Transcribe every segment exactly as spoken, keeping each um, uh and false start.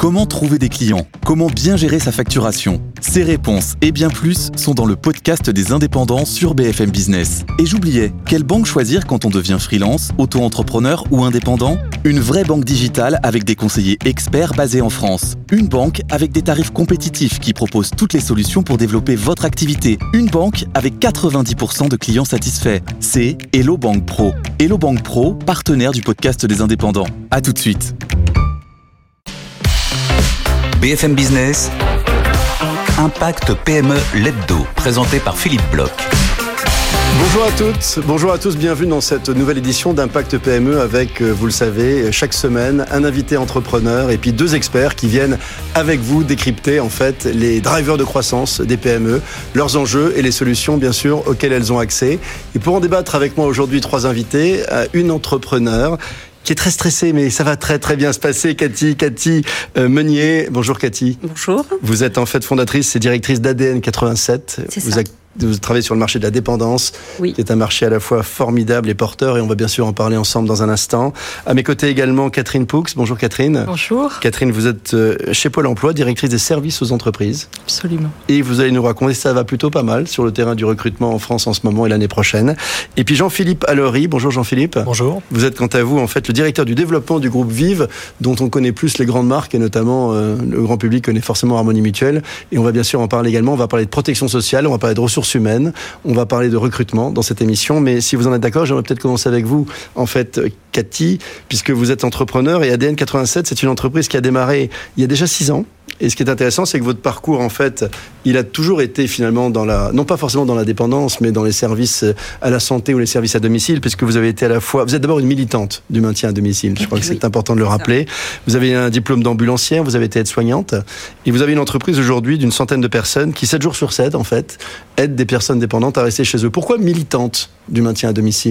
Comment trouver des clients ? Comment bien gérer sa facturation ? Ces réponses et bien plus sont dans le podcast des indépendants sur B F M Business. Et j'oubliais, quelle banque choisir quand on devient freelance, auto-entrepreneur ou indépendant ? Une vraie banque digitale avec des conseillers experts basés en France. Une banque avec des tarifs compétitifs qui propose toutes les solutions pour développer votre activité. Une banque avec quatre-vingt-dix pour cent de clients satisfaits. C'est Hello Bank Pro. Hello Bank Pro, partenaire du podcast des indépendants. À tout de suite. B F M Business, Impact P M E l'hebdo, présenté par Philippe Bloch. Bonjour à toutes, bonjour à tous, bienvenue dans cette nouvelle édition d'Impact P M E avec, vous le savez, chaque semaine, un invité entrepreneur et puis deux experts qui viennent avec vous décrypter en fait les drivers de croissance des P M E, leurs enjeux et les solutions bien sûr auxquelles elles ont accès. Et pour en débattre avec moi aujourd'hui, trois invités, une entrepreneur qui est très stressée, mais ça va très très bien se passer. Cathy, Cathy euh, Meunier. Bonjour Cathy. Bonjour. Vous êtes en fait fondatrice et directrice d'A D N quatre-vingt-sept. C'est vous ça. A... Vous travaillez sur le marché de la dépendance, oui. qui est un marché à la fois formidable et porteur, et on va bien sûr en parler ensemble dans un instant. À mes côtés également, Catherine Poux. Bonjour Catherine. Bonjour. Catherine, vous êtes chez Pôle emploi, directrice des services aux entreprises. Absolument. Et vous allez nous raconter, ça va plutôt pas mal sur le terrain du recrutement en France en ce moment et l'année prochaine. Et puis Jean-Philippe Allory. Bonjour Jean-Philippe. Bonjour. Vous êtes quant à vous en fait le directeur du développement du groupe Vive, dont on connaît plus les grandes marques et notamment euh, le grand public connaît forcément Harmonie Mutuelle. Et on va bien sûr en parler également. On va parler de protection sociale, on va parler de ressources humaines. On va parler de recrutement dans cette émission, mais si vous en êtes d'accord, j'aimerais peut-être commencer avec vous, en fait, Cathy, puisque vous êtes entrepreneur et A D N quatre-vingt-sept, c'est une entreprise qui a démarré il y a déjà six ans. Et ce qui est intéressant, c'est que votre parcours, en fait, il a toujours été finalement dans la, non pas forcément dans la dépendance, mais dans les services à la santé ou les services à domicile, puisque vous avez été à la fois, vous êtes d'abord une militante du maintien à domicile. Je crois que c'est important de le rappeler. Vous avez un diplôme d'ambulancière, vous avez été aide-soignante, et vous avez une entreprise aujourd'hui d'une centaine de personnes qui, sept jours sur sept, en fait, aident des personnes dépendantes à rester chez eux. Pourquoi militante du maintien à domicile ?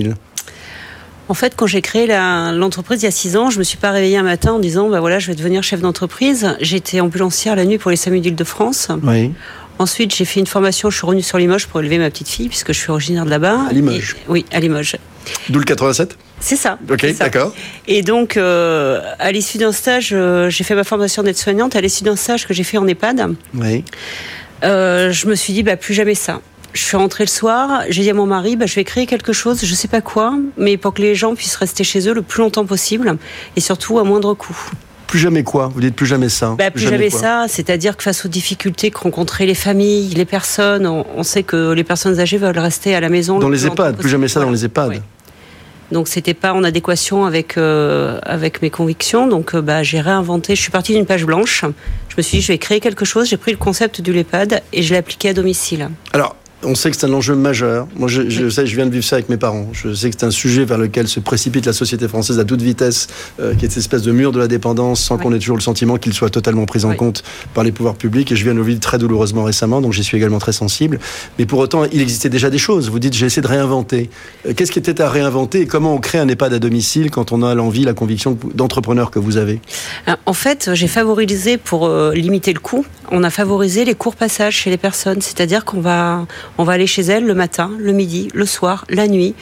En fait, quand j'ai créé la, l'entreprise il y a six ans, je me suis pas réveillée un matin en disant bah voilà, je vais devenir chef d'entreprise. J'étais ambulancière la nuit pour les SAMU d'Île-de-France. Oui. Ensuite, j'ai fait une formation, je suis revenue sur Limoges pour élever ma petite fille, puisque je suis originaire de là-bas. À Limoges. Et, oui, à Limoges. D'où le quatre-vingt-sept ? C'est ça. Ok, c'est ça. D'accord. Et donc, euh, à l'issue d'un stage, euh, j'ai fait ma formation d'aide-soignante. À l'issue d'un stage que j'ai fait en EHPAD, Oui. euh, je me suis dit bah plus jamais ça. Je suis rentrée le soir, j'ai dit à mon mari, bah, je vais créer quelque chose, je sais pas quoi, mais pour que les gens puissent rester chez eux le plus longtemps possible, et surtout à moindre coût. Plus jamais quoi ? Vous dites plus jamais ça ? Bah, plus, plus jamais, jamais quoi. ça, c'est-à-dire que face aux difficultés que rencontraient les familles, les personnes, on, on sait que les personnes âgées veulent rester à la maison. Dans le les plus EHPAD, plus jamais ça voilà. dans les EHPAD. Oui. Donc c'était pas en adéquation avec euh, avec mes convictions. Donc euh, bah j'ai réinventé. Je suis partie d'une page blanche. Je me suis dit je vais créer quelque chose. J'ai pris le concept du l'EHPAD et je l'ai appliqué à domicile. Alors. On sait que c'est un enjeu majeur. Moi, je, je sais, je viens de vivre ça avec mes parents. Je sais que c'est un sujet vers lequel se précipite la société française à toute vitesse, euh, qui est cette espèce de mur de la dépendance, sans oui. qu'on ait toujours le sentiment qu'il soit totalement pris en oui. compte par les pouvoirs publics. Et je viens de le vivre très douloureusement récemment, donc j'y suis également très sensible. Mais pour autant, il existait déjà des choses. Vous dites, j'ai essayé de réinventer. Euh, qu'est-ce qui était à réinventer et comment on crée un EHPAD à domicile quand on a l'envie, la conviction d'entrepreneur que vous avez ? En fait, j'ai favorisé pour euh, limiter le coût. On a favorisé les courts passages chez les personnes, c'est-à-dire qu'on va on va aller chez elles le matin, le midi, le soir, la nuit.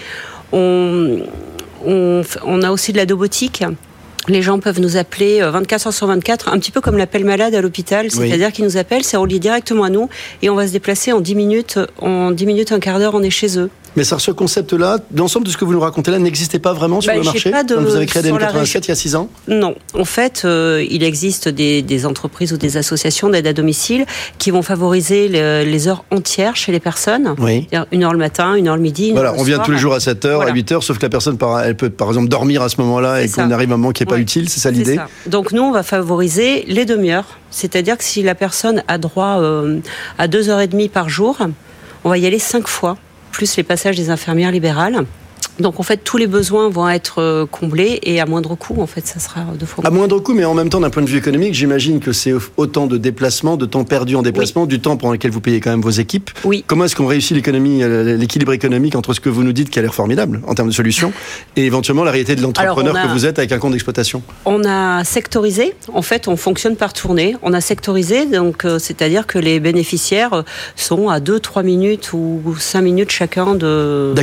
On, on, on a aussi de la domotique. Les gens peuvent nous appeler vingt-quatre heures sur vingt-quatre, un petit peu comme l'appel malade à l'hôpital, c'est-à-dire oui. qu'ils nous appellent, c'est relié directement à nous, et on va se déplacer en dix minutes, en dix minutes, un quart d'heure, on est chez eux. Mais ça, ce concept-là, l'ensemble de ce que vous nous racontez là, n'existait pas vraiment sur bah, le marché pas de, quand vous avez créé A D N quatre-vingt-sept il y a six ans ? Non. En fait, euh, il existe des, des entreprises ou des associations d'aide à domicile qui vont favoriser le, les heures entières chez les personnes. Oui. C'est-à-dire une heure le matin, une heure le midi, une voilà, heure le on vient soir. tous les jours à sept heures, voilà. à huit heures, sauf que la personne, elle peut par exemple dormir à ce moment-là et c'est qu'on ça. arrive à un moment qui n'est pas oui. utile, c'est ça l'idée ? C'est ça. Donc nous, on va favoriser les demi-heures. C'est-à-dire que si la personne a droit euh, à deux heures et demie par jour, on va y aller cinq fois, plus les passages des infirmières libérales. Donc en fait, tous les besoins vont être comblés et à moindre coût, en fait, ça sera deux fois. À moindre coût, mais en même temps, d'un point de vue économique, j'imagine que c'est autant de déplacements, de temps perdu en déplacement, oui. du temps pendant lequel vous payez quand même vos équipes. Oui. Comment est-ce qu'on réussit l'économie, l'équilibre économique entre ce que vous nous dites qui a l'air formidable en termes de solutions et éventuellement la réalité de l'entrepreneur a, que vous êtes avec un compte d'exploitation ? On a sectorisé. En fait, on fonctionne par tournée. On a sectorisé, donc euh, c'est-à-dire que les bénéficiaires sont à deux, trois minutes ou cinq minutes chacun de. D'accord.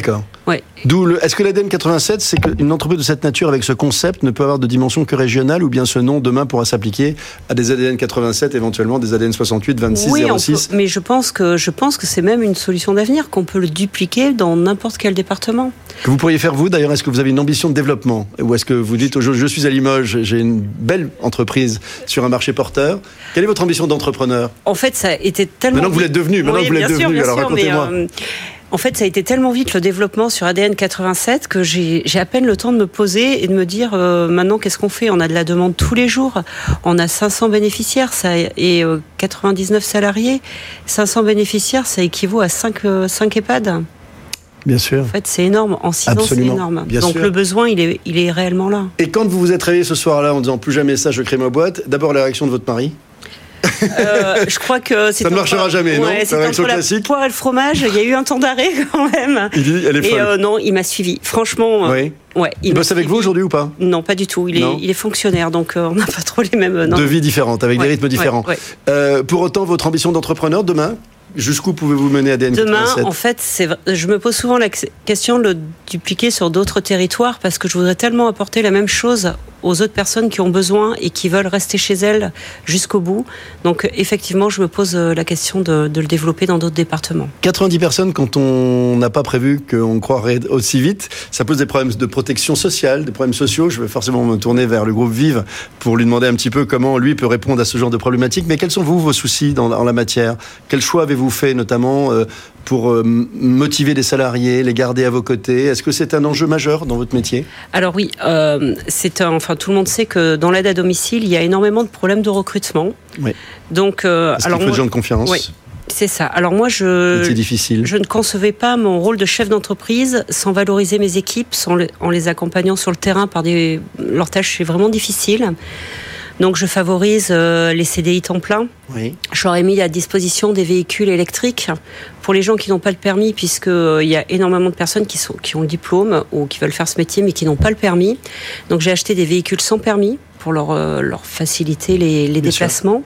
Ouais. D'où le, est-ce que l'A D N quatre-vingt-sept, c'est qu'une entreprise de cette nature avec ce concept ne peut avoir de dimension que régionale, ou bien ce nom demain pourra s'appliquer à des A D N quatre-vingt-sept, éventuellement des A D N soixante-huit, vingt-six, oui, zéro six? Peut, mais je pense que je pense que c'est même une solution d'avenir, qu'on peut le dupliquer dans n'importe quel département. Que vous pourriez faire vous, d'ailleurs, est-ce que vous avez une ambition de développement? Ou est-ce que vous dites aujourd'hui, je suis à Limoges, j'ai une belle entreprise sur un marché porteur? Quelle est votre ambition d'entrepreneur? En fait, ça a été tellement... Maintenant que vous l'êtes devenu, maintenant oui, que vous l'êtes devenu, alors racontez-moi. Mais, euh, en fait, ça a été tellement vite le développement sur A D N quatre-vingt-sept que j'ai, j'ai à peine le temps de me poser et de me dire euh, maintenant qu'est-ce qu'on fait? On a de la demande tous les jours, on a cinq cents bénéficiaires ça, et euh, quatre-vingt-dix-neuf salariés. cinq cents bénéficiaires, ça équivaut à cinq, euh, cinq EHPAD. Bien sûr. En fait, c'est énorme. En six ans, c'est énorme. Bien Donc sûr. le besoin, il est, il est réellement là. Et quand vous vous êtes réveillé ce soir-là en disant plus jamais ça, je crée ma boîte, d'abord la réaction de votre mari? Euh, je crois que c'est ça ne marchera entre, jamais, non? Ouais, La réaction classique. La poire et le fromage, il y a eu un temps d'arrêt quand même. Il dit, elle est folle. Et euh, non, il m'a suivi. Franchement. Oui. Euh, ouais, il, il bosse avec suivi. vous aujourd'hui ou pas? Non, pas du tout. Il est, il est fonctionnaire, donc euh, on n'a pas trop les mêmes. Non. De vie différentes, avec ouais, des rythmes différents. Ouais, ouais. Euh, pour autant, votre ambition d'entrepreneur demain? Jusqu'où pouvez-vous mener A D N quatre-vingt-sept? Demain, en fait, c'est, je me pose souvent la question de le dupliquer sur d'autres territoires parce que je voudrais tellement apporter la même chose aux autres personnes qui ont besoin et qui veulent rester chez elles jusqu'au bout. Donc, effectivement, je me pose la question de, de le développer dans d'autres départements. quatre-vingt-dix personnes, quand on n'a pas prévu qu'on croirait aussi vite, ça pose des problèmes de protection sociale, des problèmes sociaux. Je vais forcément me tourner vers le groupe Vive pour lui demander un petit peu comment lui peut répondre à ce genre de problématiques. Mais quels sont, vous, vos soucis dans, en la matière? Quel choix avez-vous fait, notamment euh, pour euh, motiver des salariés, les garder à vos côtés? Est-ce que c'est un enjeu majeur dans votre métier? Alors oui, euh, c'est un, enfin tout le monde sait que dans l'aide à domicile, il y a énormément de problèmes de recrutement. Oui. Donc, euh, Est-ce alors qu'il faut moi, des gens de confiance? Oui. C'est ça. Alors moi, je, c'est difficile. je ne concevais pas mon rôle de chef d'entreprise sans valoriser mes équipes, sans le, en les accompagnant sur le terrain par des... Leur tâche est vraiment difficile. Donc je favorise euh, les C D I temps plein. Oui. Je leur ai mis à disposition des véhicules électriques pour les gens qui n'ont pas le permis, puisqu'il euh, y a énormément de personnes qui, sont, qui ont le diplôme ou qui veulent faire ce métier mais qui n'ont pas le permis. Donc j'ai acheté des véhicules sans permis pour leur, euh, leur faciliter les, les déplacements.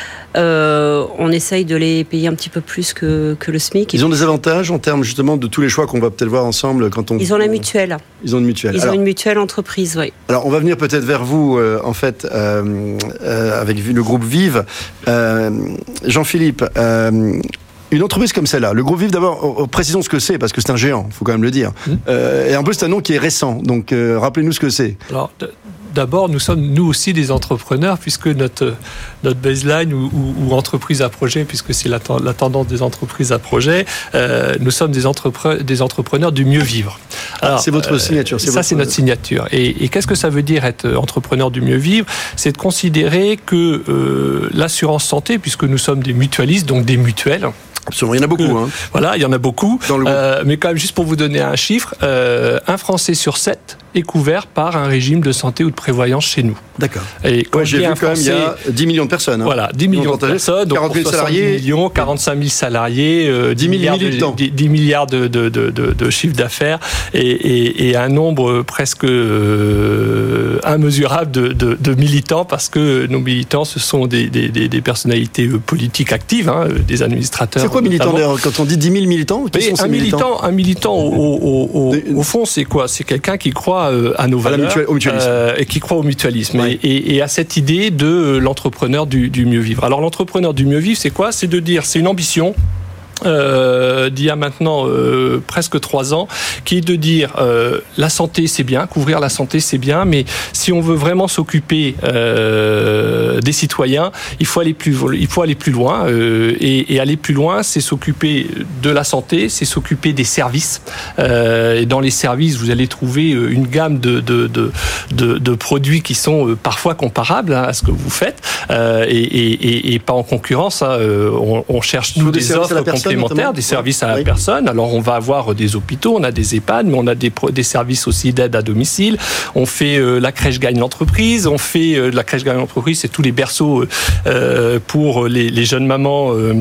Euh, on essaye de les payer un petit peu plus que, que le SMIC. Ils ont des avantages en termes justement de tous les choix qu'on va peut-être voir ensemble quand on... Ils ont la mutuelle. Ils ont une mutuelle. Ils alors, ont une mutuelle entreprise, oui. Alors on va venir peut-être vers vous, euh, en fait, euh, euh, avec le groupe Vive. Euh, Jean-Philippe, euh, une entreprise comme celle-là, le groupe Vive, d'abord, précisons ce que c'est, parce que c'est un géant, il faut quand même le dire. Mmh. Euh, et en plus, c'est un nom qui est récent, donc euh, rappelez-nous ce que c'est. Alors, de... D'abord, nous sommes nous aussi des entrepreneurs, puisque notre, notre baseline ou, ou, ou entreprise à projet, puisque c'est la, la tendance des entreprises à projet, euh, nous sommes des, entrepre- des entrepreneurs du mieux vivre. Alors, c'est votre signature. C'est ça, votre... c'est notre signature. Et, et qu'est-ce que ça veut dire être entrepreneur du mieux vivre? C'est de considérer que euh, l'assurance santé, puisque nous sommes des mutualistes, donc des mutuelles, absolument, il y en a beaucoup. Euh, hein. Voilà, il y en a beaucoup. Dans le euh, mais quand même, juste pour vous donner un chiffre, euh, un Français sur sept est couvert par un régime de santé ou de prévoyance chez nous. D'accord. Et quand ouais, j'ai vu quand Français, même, il y a dix millions de personnes. Hein. Voilà, dix millions de personnes, donc quarante mille salariés, millions, quarante-cinq mille salariés, euh, dix milliards de, dix milliards de, de, de, de, de chiffre d'affaires et, et, et un nombre presque euh, immesurable de, de, de militants, parce que nos militants, ce sont des, des, des, des personnalités politiques actives, hein, des administrateurs. C'est quoi militant d'ailleurs? Quand on dit dix mille militants, qui sont ces un militants? militant, un militant au, au, au, au fond, c'est quoi? C'est quelqu'un qui croit à nos valeurs, à la mutuelle, au mutualisme. Euh, et qui croit au mutualisme, ouais. et, et, et à cette idée de l'entrepreneur du, du mieux vivre. Alors l'entrepreneur du mieux vivre, c'est quoi? C'est de dire, c'est une ambition. Euh, d'il y a maintenant euh, presque trois ans, qui est de dire euh, la santé c'est bien, couvrir la santé c'est bien, mais si on veut vraiment s'occuper euh, des citoyens, il faut aller plus, il faut aller plus loin, euh, et, et aller plus loin, c'est s'occuper de la santé, c'est s'occuper des services. Euh, et dans les services, vous allez trouver une gamme de de de, de, de produits qui sont parfois comparables hein, à ce que vous faites, euh, et, et, et pas en concurrence. Hein, on, on cherche nous des, des offres complémentaires, des services à la oui. personne. Alors on va avoir des hôpitaux, on a des EHPAD, mais on a des, des services aussi d'aide à domicile. On fait euh, la crèche gagne l'entreprise, on fait euh, la crèche gagne l'entreprise, c'est tous les berceaux euh, pour les, les jeunes mamans. Euh,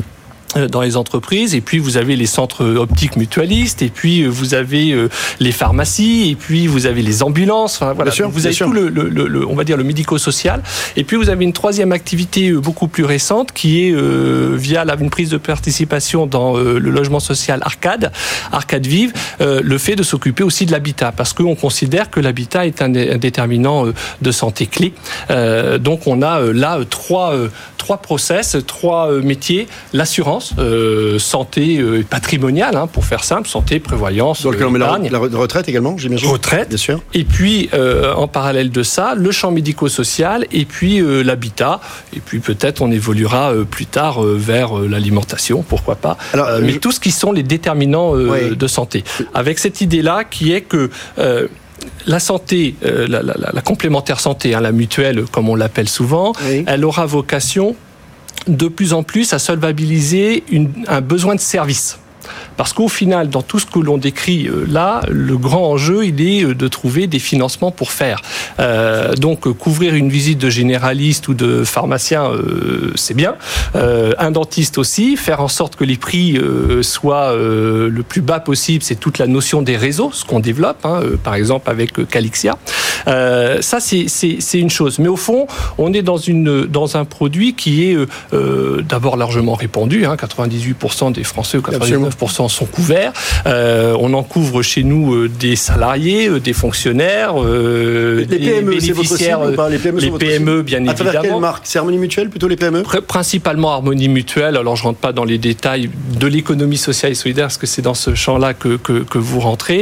dans les entreprises, et puis vous avez les centres optiques mutualistes, et puis vous avez les pharmacies, et puis vous avez les ambulances, enfin voilà, sûr, vous avez sûr. tout le, le, le, on va dire le médico-social, et puis vous avez une troisième activité beaucoup plus récente qui est euh, via la, une prise de participation dans euh, le logement social Arcade, Arcade Vive, euh, le fait de s'occuper aussi de l'habitat, parce qu'on considère que l'habitat est un, un déterminant euh, de santé clé. Euh, donc on a euh, là trois, euh, trois process, trois euh, métiers, l'assurance, Euh, santé euh, patrimoniale, hein, pour faire simple, santé, prévoyance, donc on met la, épargne. la retraite également, j'imagine. Retraite, bien sûr. Et puis euh, en parallèle de ça, le champ médico-social, et puis euh, l'habitat, et puis peut-être on évoluera euh, plus tard euh, vers euh, l'alimentation, pourquoi pas. Alors, euh, mais je... tout ce qui sont les déterminants euh, oui. de santé. Avec cette idée-là qui est que euh, la santé, euh, la, la, la complémentaire santé, hein, la mutuelle comme on l'appelle souvent, oui. elle aura vocation de plus en plus à solvabiliser une, un besoin de service. Parce qu'au final, dans tout ce que l'on décrit euh, là, le grand enjeu, il est euh, de trouver des financements pour faire. Euh, donc, euh, couvrir une visite de généraliste ou de pharmacien, euh, c'est bien. Euh, un dentiste aussi, faire en sorte que les prix euh, soient euh, le plus bas possible, c'est toute la notion des réseaux, ce qu'on développe, hein, euh, par exemple avec euh, Calixia. Euh, ça, c'est, c'est, c'est une chose. Mais au fond, on est dans, une, dans un produit qui est euh, d'abord largement répandu. Hein, quatre-vingt-dix-huit pour cent des Français, ou quatre-vingt-dix-neuf pour cent sont couverts. Euh, on en couvre chez nous euh, des salariés, euh, des fonctionnaires, euh, les des P M E, bénéficiaires, c'est votre cible, euh, les P M E, les P M E bien évidemment. À travers quelle marque ? C'est Harmonie Mutuelle, plutôt les P M E ? Principalement Harmonie Mutuelle. Alors je rentre pas dans les détails de l'économie sociale et solidaire, parce que c'est dans ce champ-là que que, que vous rentrez.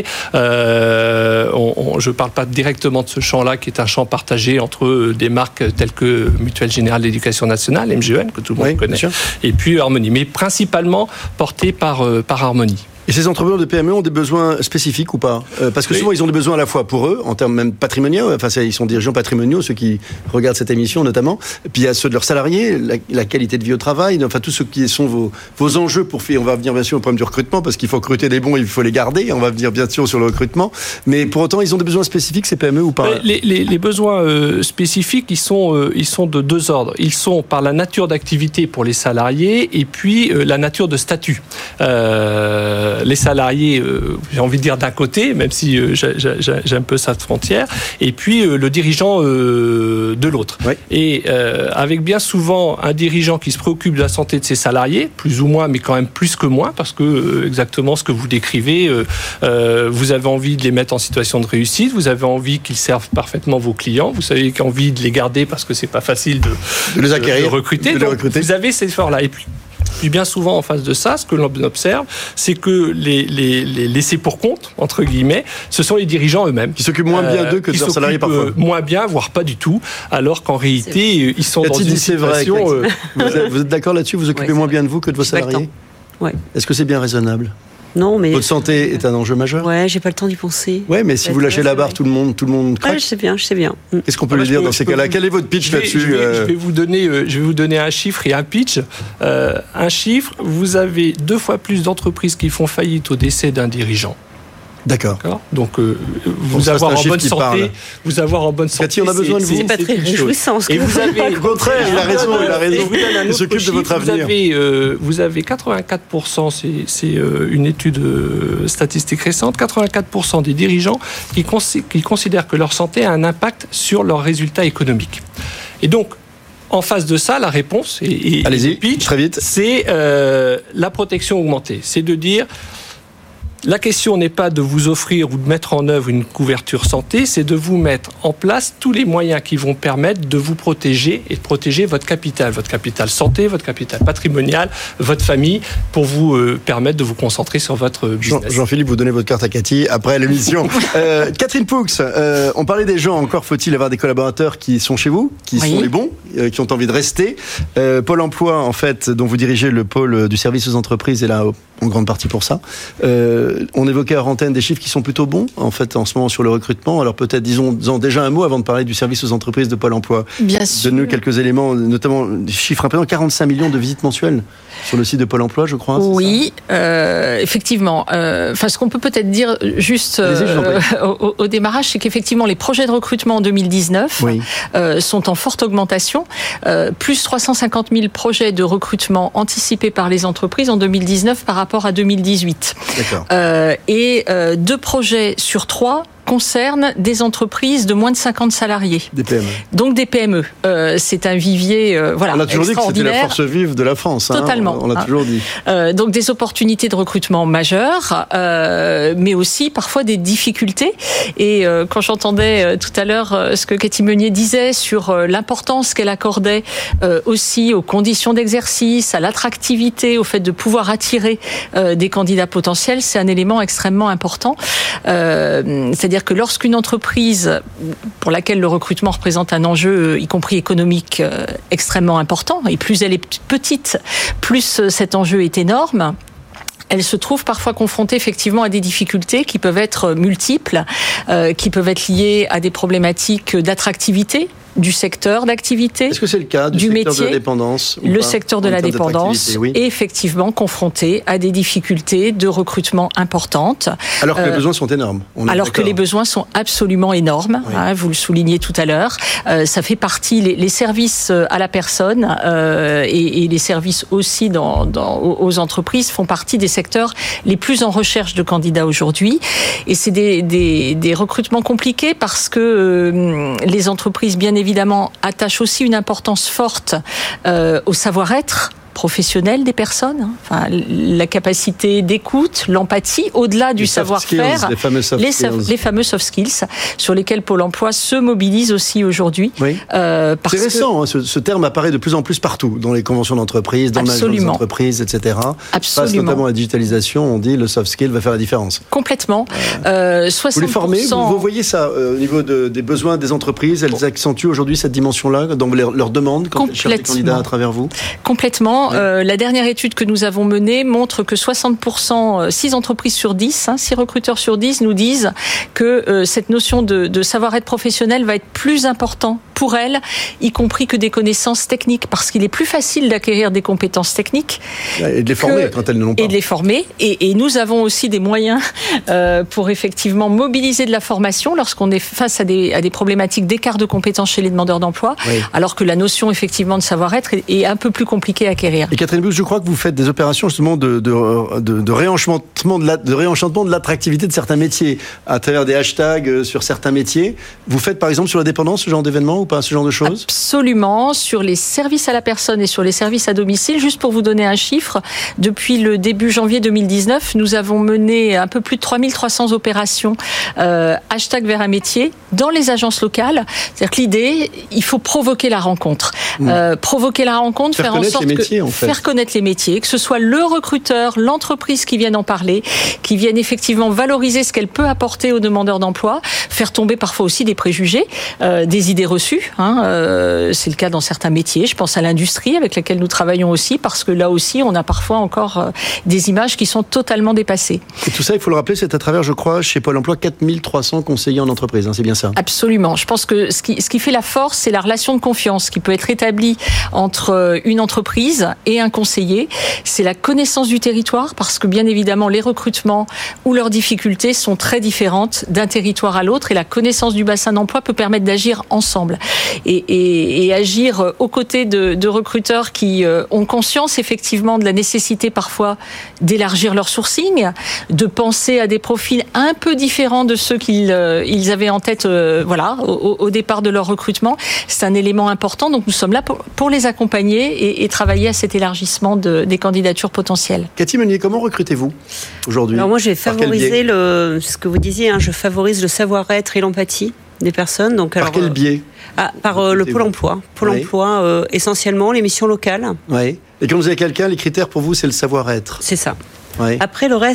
Euh, on, on, je parle pas directement de ce champ-là, qui est un champ partagé entre des marques telles que Mutuelle Générale d'Éducation Nationale, M G E N, que tout le monde oui, connaît, et puis Harmonie, mais principalement porté par par Harmonie. Et ces entrepreneurs de P M E ont des besoins spécifiques ou pas ? euh, Parce que souvent, oui. ils ont des besoins à la fois pour eux, en termes même patrimoniaux, enfin, ils sont dirigeants patrimoniaux, ceux qui regardent cette émission notamment, et puis il y a ceux de leurs salariés, la, la qualité de vie au travail, enfin, tout ce qui sont vos, vos enjeux pour faire. On va venir bien sûr au problème du recrutement, parce qu'il faut recruter des bons, il faut les garder, on va venir bien sûr sur le recrutement, mais pour autant, ils ont des besoins spécifiques, ces P M E ou pas ? les, les, les besoins euh, spécifiques, ils sont, euh, ils sont de deux ordres. Ils sont par la nature d'activité pour les salariés, et puis euh, la nature de statut. Euh, les salariés, euh, j'ai envie de dire d'un côté, même si euh, j'ai, j'ai, j'ai un peu cette frontière, et puis euh, le dirigeant euh, de l'autre. Oui. Et euh, avec bien souvent un dirigeant qui se préoccupe de la santé de ses salariés, plus ou moins, mais quand même plus que moins, parce que euh, exactement ce que vous décrivez, euh, euh, vous avez envie de les mettre en situation de réussite, vous avez envie qu'ils servent parfaitement vos clients, vous avez envie de les garder parce que c'est pas facile de, de les acquérir, de, de recruter. De les recruter. Donc, vous avez ces efforts-là. Et puis, Puis bien souvent, en face de ça, ce que l'on observe, c'est que les, les, les laissés pour compte, entre guillemets, ce sont les dirigeants eux-mêmes. Qui s'occupent moins bien d'eux que de leurs salariés parfois. Moins bien, voire pas du tout, alors qu'en réalité, ils sont Cathy dans une dit, situation... C'est vrai, euh, vous, êtes, vous êtes d'accord là-dessus ? Vous occupez ouais, moins bien de vous que de vos salariés ? Ouais. Est-ce que c'est bien raisonnable ? Non, mais... Votre santé est un enjeu majeur ? Ouais, j'ai pas le temps d'y penser. Ouais, mais si vous lâchez la barre, tout le monde, tout le monde craque. Ouais, je sais bien, je sais bien. Qu'est-ce qu'on peut ah, lui dire dans ces cas-là vous... Quel est votre pitch je vais, là-dessus je vais, euh... je vais vous donner, euh, je vais vous donner un chiffre et un pitch. Euh, un chiffre, vous avez deux fois plus d'entreprises qui font faillite au décès d'un dirigeant. D'accord. D'accord. Donc, euh, vous, ça, avoir en bonne santé, vous avoir en bonne santé. Cathy, on a besoin de vous. C'est pas très réjouissant. Et vous avez, au contraire, il a raison, il a raison. Il s'occupe de votre avenir. Vous avez, euh, vous avez quatre-vingt-quatre pour cent, c'est, c'est euh, une étude euh, statistique récente, quatre-vingt-quatre pour cent des dirigeants qui, cons- qui considèrent que leur santé a un impact sur leurs résultats économiques. Et donc, en face de ça, la réponse, et, et Allez-y, le pitch, très vite. c'est euh, la protection augmentée. C'est de dire... La question n'est pas de vous offrir ou de mettre en œuvre une couverture santé, c'est de vous mettre en place tous les moyens qui vont permettre de vous protéger et de protéger votre capital, votre capital santé, votre capital patrimonial, votre famille, pour vous euh, permettre de vous concentrer sur votre business. Jean, Jean-Philippe, vous donnez votre carte à Cathy après l'émission. euh, Catherine Poux, euh, on parlait des gens, encore faut-il avoir des collaborateurs qui sont chez vous, qui oui. sont les bons, euh, qui ont envie de rester. Euh, Pôle emploi, en fait, dont vous dirigez le pôle du service aux entreprises, est là en grande partie pour ça. Euh, on évoquait à antenne des chiffres qui sont plutôt bons, en fait, en ce moment sur le recrutement. Alors peut-être, disons, disons déjà un mot avant de parler du service aux entreprises de Pôle emploi. Bien sûr. Donne-nous quelques éléments, notamment des chiffres importants, quarante-cinq millions de visites mensuelles sur le site de Pôle emploi, je crois. Oui, euh, effectivement. Euh, enfin, ce qu'on peut peut-être dire juste euh, au, au démarrage, c'est qu'effectivement, les projets de recrutement en deux mille dix-neuf oui. euh, sont en forte augmentation. Euh, plus trois cent cinquante mille projets de recrutement anticipés par les entreprises en deux mille dix-neuf par rapport à deux mille dix-huit. D'accord. Euh, et euh, deux projets sur trois concerne des entreprises de moins de cinquante salariés. Des P M E. Donc des P M E. Euh, c'est un vivier euh, voilà, on a toujours dit que c'était la force vive de la France. Hein. Totalement. On l'a toujours dit. Euh, donc des opportunités de recrutement majeures, euh, mais aussi parfois des difficultés. Et euh, quand j'entendais euh, tout à l'heure euh, ce que Cathy Meunier disait sur euh, l'importance qu'elle accordait euh, aussi aux conditions d'exercice, à l'attractivité, au fait de pouvoir attirer euh, des candidats potentiels, c'est un élément extrêmement important. Euh, c'est-à-dire que lorsqu'une entreprise pour laquelle le recrutement représente un enjeu, y compris économique, extrêmement important, et plus elle est petite, plus cet enjeu est énorme, elle se trouve parfois confrontée effectivement à des difficultés qui peuvent être multiples, euh, qui peuvent être liées à des problématiques d'attractivité du secteur d'activité. Est-ce que c'est le cas du, du secteur métier, de la dépendance Le secteur de la dépendance oui. est effectivement confronté à des difficultés de recrutement importantes. Alors que euh, les besoins sont énormes. On alors que les besoins sont absolument énormes. Oui. Hein, vous le soulignez tout à l'heure. Euh, ça fait partie, les, les services à la personne euh, et, et les services aussi dans, dans, aux entreprises font partie des secteurs les plus en recherche de candidats aujourd'hui. Et c'est des, des, des recrutements compliqués parce que euh, les entreprises, bien évidemment, évidemment, attache aussi une importance forte euh, au savoir-être professionnel des personnes, enfin, la capacité d'écoute, l'empathie, au-delà du savoir-faire, les fameux soft les, skills. les fameux soft skills, sur lesquels Pôle emploi se mobilise aussi aujourd'hui. Oui. Euh, C'est récent, que... hein, ce, ce terme apparaît de plus en plus partout, dans les conventions d'entreprise, dans les entreprises, et cetera. Absolument. Face notamment à la digitalisation, on dit le soft skill va faire la différence. Complètement. Euh, soixante pour cent... Vous les formez, vous, vous voyez ça euh, au niveau de, des besoins des entreprises, elles accentuent aujourd'hui cette dimension-là dans leurs leur demandes quand elles cherchent des candidats à travers vous? Complètement. Euh, la dernière étude que nous avons menée montre que soixante pour cent, six entreprises sur dix, hein, six recruteurs sur dix nous disent que euh, cette notion de, de savoir-être professionnel va être plus important pour elles, y compris que des connaissances techniques, parce qu'il est plus facile d'acquérir des compétences techniques. Et de les former que, quand elles ne l'ont pas. Et de les former. Et, et nous avons aussi des moyens euh, pour effectivement mobiliser de la formation lorsqu'on est face à des, à des problématiques d'écart de compétences chez les demandeurs d'emploi, oui. alors que la notion effectivement de savoir-être est, est un peu plus compliquée à acquérir. Et Catherine Bouche, je crois que vous faites des opérations justement de, de, de, de réenchantement de, la, de réenchantement de l'attractivité de certains métiers à travers des hashtags sur certains métiers. Vous faites par exemple sur la dépendance ce genre d'événement ou pas, ce genre de choses? Absolument, sur les services à la personne et sur les services à domicile. Juste pour vous donner un chiffre, depuis le début janvier deux mille dix-neuf, nous avons mené un peu plus de trois mille trois cents opérations euh, hashtag vers un métier dans les agences locales. C'est-à-dire que l'idée, il faut provoquer la rencontre. Mmh. Euh, provoquer la rencontre, faire, faire en sorte les métiers, que en fait. faire connaître les métiers, que ce soit le recruteur, l'entreprise qui vienne en parler, qui vienne effectivement valoriser ce qu'elle peut apporter aux demandeurs d'emploi, faire tomber parfois aussi des préjugés, euh, des idées reçues. Hein, euh, c'est le cas dans certains métiers. Je pense à l'industrie avec laquelle nous travaillons aussi, parce que là aussi, on a parfois encore euh, des images qui sont totalement dépassées. Et tout ça, il faut le rappeler, c'est à travers, je crois, chez Pôle emploi, quatre mille trois cents conseillers en entreprise. Hein, c'est bien ça? Absolument. Je pense que ce qui, ce qui fait la force, c'est la relation de confiance qui peut être établie entre une entreprise et un conseiller. C'est la connaissance du territoire, parce que bien évidemment, les recrutements ou leurs difficultés sont très différentes d'un territoire à l'autre, et la connaissance du bassin d'emploi peut permettre d'agir ensemble. Et, et, et agir aux côtés de, de recruteurs qui euh, ont conscience effectivement de la nécessité parfois d'élargir leur sourcing, de penser à des profils un peu différents de ceux qu'ils euh, ils avaient en tête euh, voilà, au, au départ de leur recrutement. C'est un élément important, donc nous sommes là pour, pour les accompagner et, et travailler à cet élargissement de, des candidatures potentielles. Cathy Meunier, comment recrutez-vous aujourd'hui? Alors moi j'ai favorisé le, ce que vous disiez, hein, je favorise le savoir-être et l'empathie des personnes. Donc, par alors, quel biais? ah, Par euh, le Pôle emploi. Pôle oui. emploi, euh, essentiellement, les missions locales. Oui. Et quand vous avez quelqu'un, les critères pour vous, c'est le savoir-être? C'est ça. Oui. Après, le reste,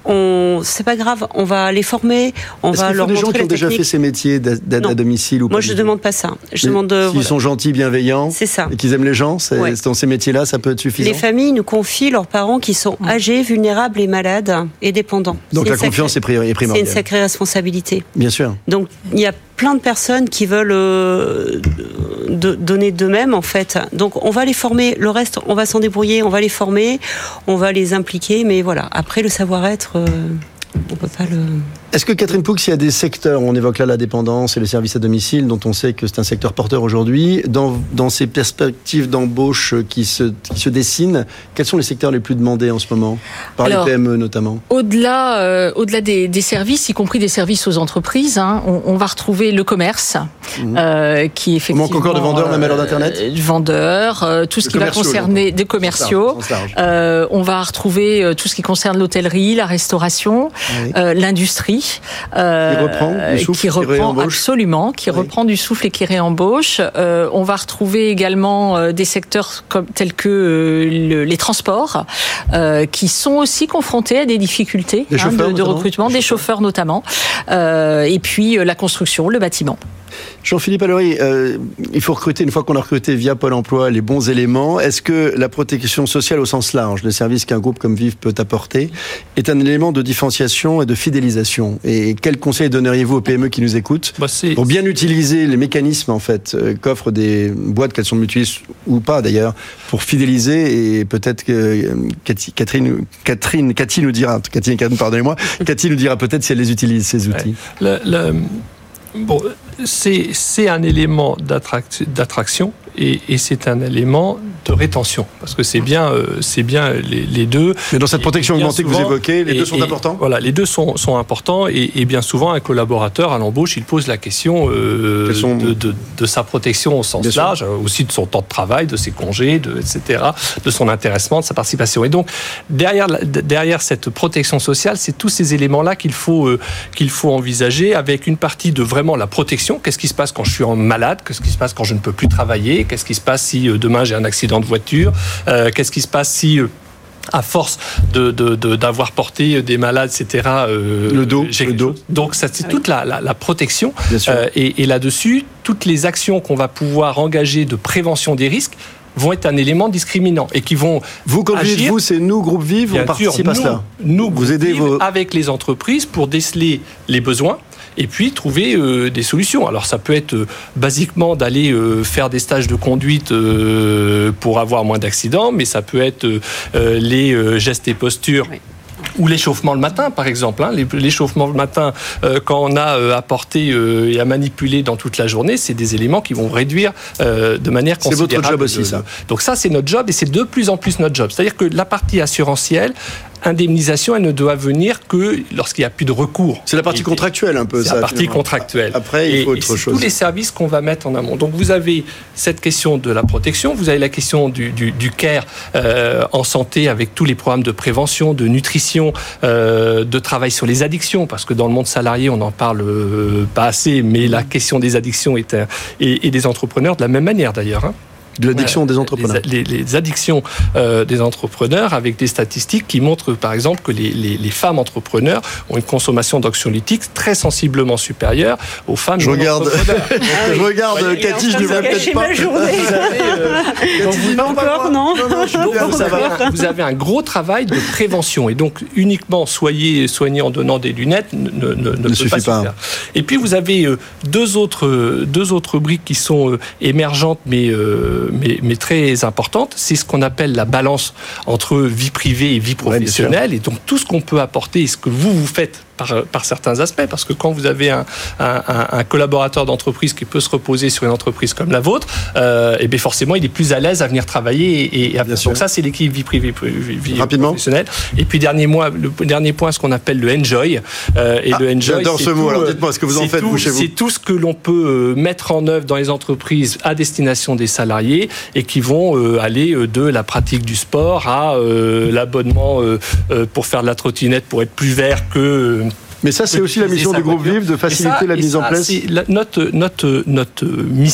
On, c'est pas grave, on va les former, on Est-ce va qu'il faut leur des montrer gens qui ont la déjà technique. fait ces métiers d'aide à domicile ou pas? Moi, je ne demande pas ça. Je demande de, s'ils voilà. sont gentils, bienveillants, c'est ça. Et qu'ils aiment les gens, c'est, Ouais. dans ces métiers-là, ça peut être suffisant. Les familles nous confient leurs parents qui sont âgés, vulnérables et malades et dépendants. Donc c'est la sacrée, confiance est, pri- est primordiale. C'est une sacrée responsabilité. Bien sûr. Donc il y a plein de personnes qui veulent euh, de, donner d'eux-mêmes en fait. Donc on va les former. Le reste, on va s'en débrouiller. On va les former, on va les impliquer. Mais voilà. Après le savoir-être. Euh, On peut pas le... Est-ce que Catherine Poux, s'il y a des secteurs, on évoque là la dépendance et le service à domicile, dont on sait que c'est un secteur porteur aujourd'hui, dans, dans ces perspectives d'embauche qui se, qui se dessinent, quels sont les secteurs les plus demandés en ce moment, par Alors, les P M E notamment? Au-delà, euh, au-delà des, des services, y compris des services aux entreprises, hein, on, on va retrouver le commerce, mmh. euh, qui effectivement... On manque encore de vendeurs, même à l'heure d'Internet euh, Vendeurs, euh, tout ce de qui va concerner des commerciaux. Euh, on va retrouver euh, tout ce qui concerne l'hôtellerie, la restauration, oui. euh, l'industrie. Euh, qui reprend, du souffle, qui reprend qui absolument, qui oui. reprend du souffle et qui réembauche. Euh, on va retrouver également euh, des secteurs comme tels que euh, le, les transports, euh, qui sont aussi confrontés à des difficultés des hein, de, de recrutement, des, des chauffeurs, chauffeurs notamment, euh, et puis euh, la construction, le bâtiment. Jean-Philippe Allory, euh, il faut recruter, une fois qu'on a recruté via Pôle emploi les bons éléments, est-ce que la protection sociale au sens large, le service qu'un groupe comme Vive peut apporter, est un élément de différenciation et de fidélisation? Et quels conseils donneriez-vous aux P M E qui nous écoutent bah pour bien utiliser les mécanismes en fait euh, qu'offrent des boîtes, qu'elles sont mutualistes ou pas d'ailleurs, pour fidéliser? Et peut-être que euh, Cathy, Catherine, Catherine, Cathy nous dira, Cathy et Catherine, pardonnez-moi, Cathy nous dira peut-être si elle les utilise, ces outils. Ouais. Le, le... Bon, c'est, c'est un élément d'attraction, d'attraction et, et c'est un élément de rétention, parce que c'est bien, euh, c'est bien les, les deux. Mais dans cette protection augmentée souvent, que vous évoquez, les et, deux sont et, importants. Voilà, les deux sont, sont importants et, et bien souvent un collaborateur à l'embauche, il pose la question euh, sont... de, de, de sa protection au sens bien large, sûr. Aussi de son temps de travail, de ses congés, de, et cetera, de son intéressement, de sa participation. Et donc derrière, derrière cette protection sociale, c'est tous ces éléments-là qu'il faut, euh, qu'il faut envisager, avec une partie de vraiment la protection. Qu'est-ce qui se passe quand je suis malade? Qu'est-ce qui se passe quand je ne peux plus travailler? Qu'est-ce qui se passe si euh, demain j'ai un accident de voiture? euh, Qu'est-ce qui se passe si euh, à force de, de, de, d'avoir porté des malades, et cetera. Euh, le dos, le dos. Donc ça, c'est toute la, la, la protection. Euh, et, et là-dessus, toutes les actions qu'on va pouvoir engager de prévention des risques vont être un élément discriminant et qui vont vous quand agir, vous dites vous, c'est nous groupe Vive, on participe à cela. Nous, vous aidez vos... avec les entreprises pour déceler les besoins et puis trouver euh, des solutions. Alors ça peut être euh, basiquement d'aller euh, faire des stages de conduite euh, pour avoir moins d'accidents, mais ça peut être euh, les euh, gestes et postures. Oui. Ou l'échauffement le matin, par exemple. Hein. L'échauffement le matin, euh, quand on a euh, apporté euh, et à manipuler dans toute la journée, c'est des éléments qui vont réduire euh, de manière considérable. C'est votre job aussi, de, ça. Donc ça, c'est notre job et c'est de plus en plus notre job. C'est-à-dire que la partie assurantielle, indemnisation, elle ne doit venir que lorsqu'il n'y a plus de recours. C'est la partie et, contractuelle un peu. C'est ça, la partie finalement. contractuelle. Après, il et, faut et autre c'est chose. Tous les services qu'on va mettre en amont. Donc vous avez cette question de la protection, vous avez la question du, du, du care euh, en santé avec tous les programmes de prévention, de nutrition, euh, de travail sur les addictions, parce que dans le monde salarié, on n'en parle euh, pas assez, mais la question des addictions est un, et, et des entrepreneurs de la même manière d'ailleurs. Hein. De l'addiction euh, des entrepreneurs. Les, les, les addictions euh, des entrepreneurs, avec des statistiques qui montrent, par exemple, que les, les, les femmes entrepreneurs ont une consommation d'anxiolytiques très sensiblement supérieure aux femmes je regarde, entrepreneurs. Ah oui. Je regarde, ouais, Cathy, je ne vois peut-être pas. Ma journée. Vous avez, euh, donc vous, non, encore, non, non, non, je donc vous, avez un, vous avez un gros travail de prévention. Et donc, uniquement soyez soigné en donnant des lunettes ne, ne, ne, ne peut suffit pas pas. suffire. Et puis, vous avez euh, deux, autres, deux autres briques qui sont euh, émergentes, mais, euh, mais, mais très importante, c'est ce qu'on appelle la balance entre vie privée et vie professionnelle, ouais, et donc tout ce qu'on peut apporter et ce que vous, vous faites par, par certains aspects, parce que quand vous avez un, un, un collaborateur d'entreprise qui peut se reposer sur une entreprise comme la vôtre, euh, et bien forcément, il est plus à l'aise à venir travailler, et, et à, donc sûr. Ça, c'est l'équilibre vie privée, vie Rapidement. Professionnelle. Et puis, dernier, mois, le dernier point, ce qu'on appelle le enjoy, euh, et ah, le enjoy, j'adore c'est ce tout, mot, alors dites-moi ce que vous en faites, tout, vous, chez vous. C'est tout ce que l'on peut mettre en œuvre dans les entreprises à destination des salariés, et qui vont euh, aller de la pratique du sport à euh, l'abonnement euh, euh, pour faire de la trottinette pour être plus vert que... Euh, Mais ça, c'est aussi la mission du groupe Vive, de faciliter ça, la mise ça, en place. C'est la, notre, notre, notre mission,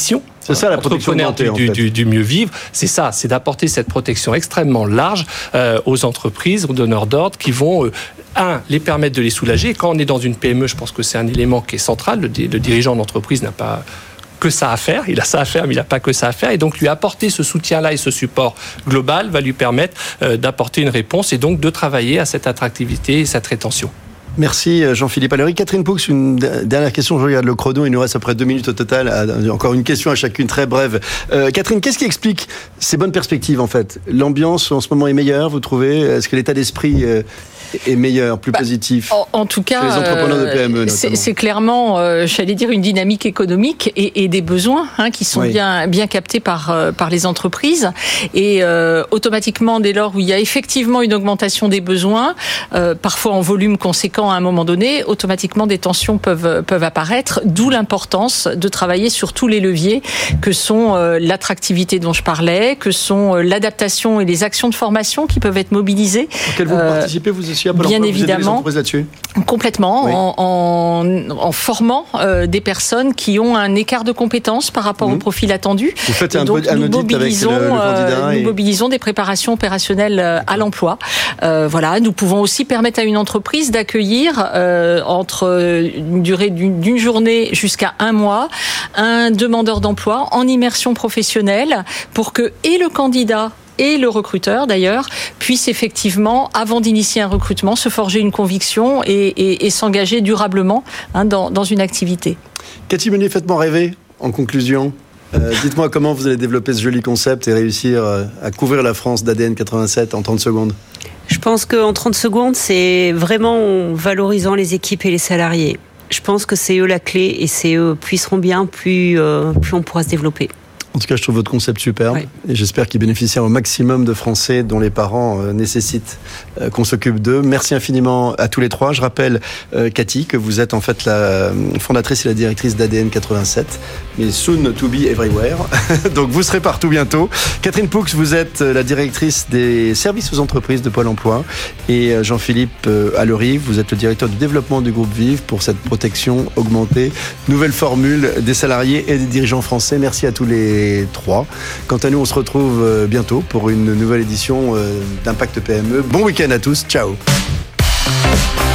C'est ça la protection entrepreneurs du, du, du mieux vivre. C'est ça, c'est d'apporter cette protection extrêmement large euh, aux entreprises, aux donneurs d'ordre qui vont euh, un, les permettre de les soulager. Quand on est dans une P M E, je pense que c'est un élément qui est central. Le, le dirigeant d'entreprise n'a pas que ça à faire, il a ça à faire, mais il n'a pas que ça à faire, et donc lui apporter ce soutien-là et ce support global va lui permettre euh, d'apporter une réponse et donc de travailler à cette attractivité et cette rétention. Merci Jean-Philippe Allery. Catherine Poux, une dernière question. Je regarde le chrono, il nous reste à peu près deux minutes au total. Encore une question à chacune, très brève. Euh, Catherine, qu'est-ce qui explique ces bonnes perspectives en fait ? L'ambiance en ce moment est meilleure, vous trouvez ? Est-ce que l'état d'esprit euh, est meilleur, plus bah, positif ? En, en tout cas, les entrepreneurs de P M E, c'est, c'est clairement, euh, j'allais dire, une dynamique économique et, et des besoins hein, qui sont oui. bien, bien captés par, euh, par les entreprises. Et euh, automatiquement, dès lors où il y a effectivement une augmentation des besoins, euh, parfois en volume conséquent à un moment donné, automatiquement des tensions peuvent, peuvent apparaître, d'où l'importance de travailler sur tous les leviers que sont euh, l'attractivité dont je parlais, que sont euh, l'adaptation et les actions de formation qui peuvent être mobilisées. Auquel vous euh, participez, vous aussi, à Pôle bien emploi, évidemment, vous là-dessus complètement, oui. en, en, en formant euh, des personnes qui ont un écart de compétences par rapport mmh. au profil attendu. Vous faites et un, donc, un nous audit mobilisons, avec le, le candidat euh, et... nous mobilisons des préparations opérationnelles euh, à l'emploi. Euh, voilà, nous pouvons aussi permettre à une entreprise d'accueillir Euh, entre une durée d'une, d'une journée jusqu'à un mois, un demandeur d'emploi en immersion professionnelle pour que et le candidat et le recruteur d'ailleurs puissent effectivement, avant d'initier un recrutement, se forger une conviction et, et, et s'engager durablement hein, dans, dans une activité. Cathy Meunier, faites-moi rêver en conclusion. Euh, dites-moi comment vous allez développer ce joli concept et réussir euh, à couvrir la France d'A D N quatre-vingt-sept en trente secondes. Je pense qu'en trente secondes, c'est vraiment en valorisant les équipes et les salariés. Je pense que c'est eux la clé et c'est eux, plus ils seront bien, plus, euh, plus on pourra se développer. En tout cas, je trouve votre concept superbe oui. et j'espère qu'il bénéficiera au maximum de Français dont les parents euh, nécessitent euh, qu'on s'occupe d'eux. Merci infiniment à tous les trois. Je rappelle, euh, Cathy, que vous êtes en fait la fondatrice et la directrice d'A D N quatre-vingt-sept, mais soon to be everywhere. Donc vous serez partout bientôt. Catherine Poux, vous êtes la directrice des services aux entreprises de Pôle emploi et Jean-Philippe Allery, vous êtes le directeur du développement du groupe Vive pour cette protection augmentée. Nouvelle formule des salariés et des dirigeants français. Merci à tous les trois. Quant à nous, on se retrouve bientôt pour une nouvelle édition d'Impact P M E. Bon week-end à tous. Ciao.